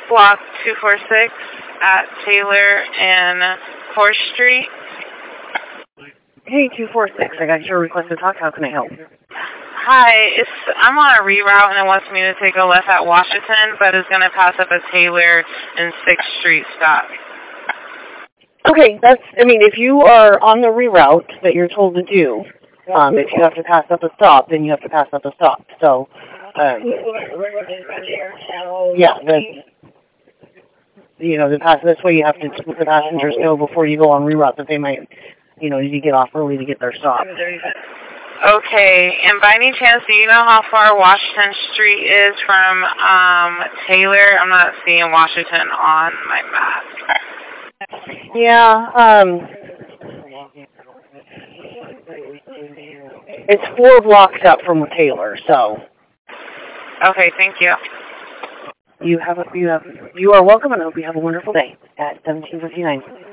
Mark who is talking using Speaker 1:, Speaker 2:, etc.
Speaker 1: Block 246 at Taylor and 4th Street.
Speaker 2: Hey, 246, I got your request to talk. How can I help?
Speaker 1: Hi, I'm on a reroute and it wants me to take a left at Washington, but it's going to pass up a Taylor and 6th Street stop.
Speaker 2: Okay, if you are on the reroute that you're told to do, if you have to pass up a stop, then you have to pass up a stop. So, yeah, this way you have to let the passengers know before you go on reroute that they might, need to get off early to get their stop.
Speaker 1: Okay, and by any chance, do you know how far Washington Street is from Taylor? I'm not seeing Washington on my map.
Speaker 2: Yeah, it's 4 blocks up from Taylor, so.
Speaker 1: Okay, thank you.
Speaker 2: You are welcome, and I hope you have a wonderful day at 1759.